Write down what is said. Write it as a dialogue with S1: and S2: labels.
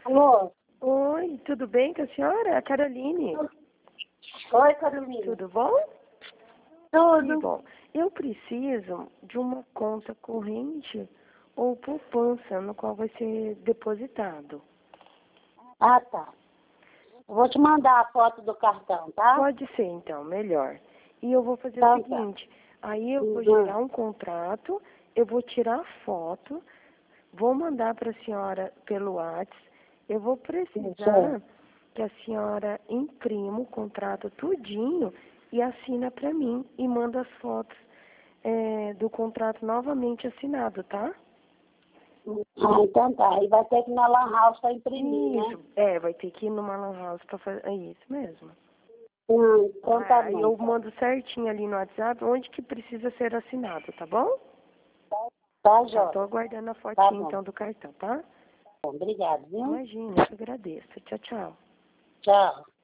S1: Alô?
S2: Oi, tudo bem com a senhora? É a Caroline.
S1: Oi, Carolina.
S2: Tudo bom?
S1: Tudo.
S2: Que bom. Eu preciso de uma conta corrente ou poupança no qual vai ser depositado.
S1: Ah, tá. Eu vou te mandar a foto do cartão, tá?
S2: Pode ser, então, melhor. E eu vou fazer
S1: Então
S2: o
S1: tá.
S2: seguinte, aí eu vou gerar um contrato, eu vou tirar a foto, vou mandar para a senhora pelo WhatsApp, eu vou precisar que a senhora imprima o contrato tudinho e assina para mim e manda as fotos do contrato novamente assinado, tá?
S1: Ah, então tá. E vai ter que ir na Lan House pra imprimir,
S2: Isso,
S1: né?
S2: vai ter que ir numa lan house para fazer, é isso mesmo.
S1: Então tá
S2: Aí
S1: bom.
S2: eu mando certinho ali no WhatsApp onde que precisa ser assinado, tá bom?
S1: Tá,
S2: Tá,
S1: Jóia.
S2: tô aguardando a
S1: Tá
S2: fotinha
S1: bom.
S2: então do cartão, tá?
S1: Obrigado, viu?
S2: Imagina, eu que agradeço. Tchau, tchau.
S1: Tchau.